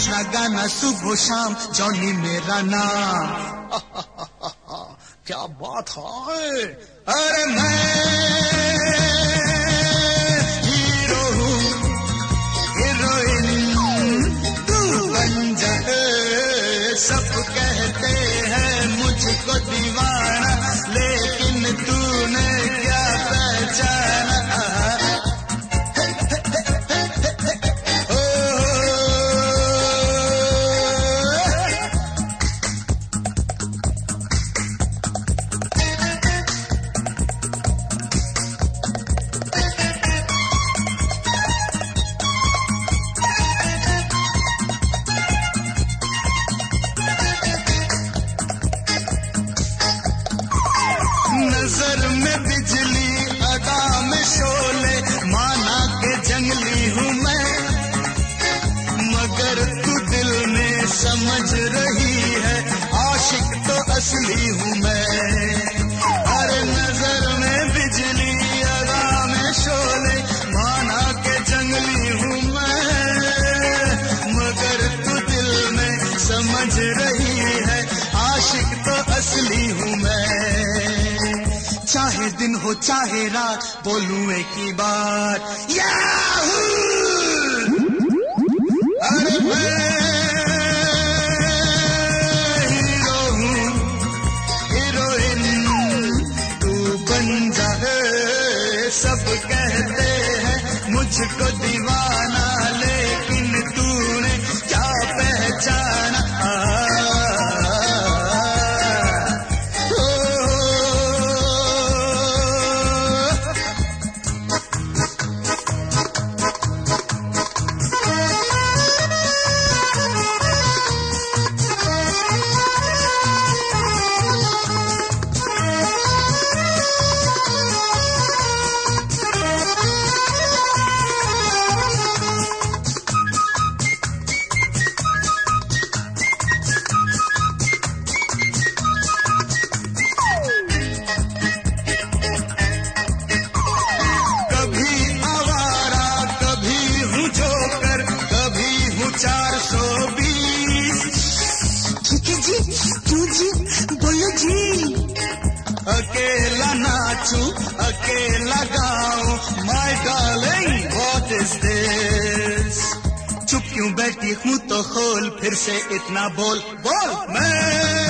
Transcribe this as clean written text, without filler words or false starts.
नाचना गाना सुबह शाम जॉनी मेरा नाम। क्या बात है। अरे मैं हीरो हूँ, हीरोइन तू बन जा। सब कहते हैं मुझको दीवाना, लेकिन तूने क्या पहचाना। नजर में बिजली अदा में शोले, माना के जंगली हूँ मैं, मगर तू दिल में समझ रही है आशिक तो असली हूँ मैं। अरे नजर में बिजली अदा में शोले, माना के जंगली हूँ मैं, मगर तू दिल में समझ रही है आशिक तो असली हूँ मैं। चाहे दिन हो चाहे रात बोलूं एक ही बार, याहू। अरे मैं हीरो हूँ, हीरोइन तू बन जा। सब कहते हैं मुझको दीवाना, लेकिन तूने क्या पहचाना। बोलो जी। अकेला नाचूं, अकेला गाऊं, my darling, what is this? चुप क्यों बैठी हूँ तो खोल फिर से इतना बोल बोल। मैं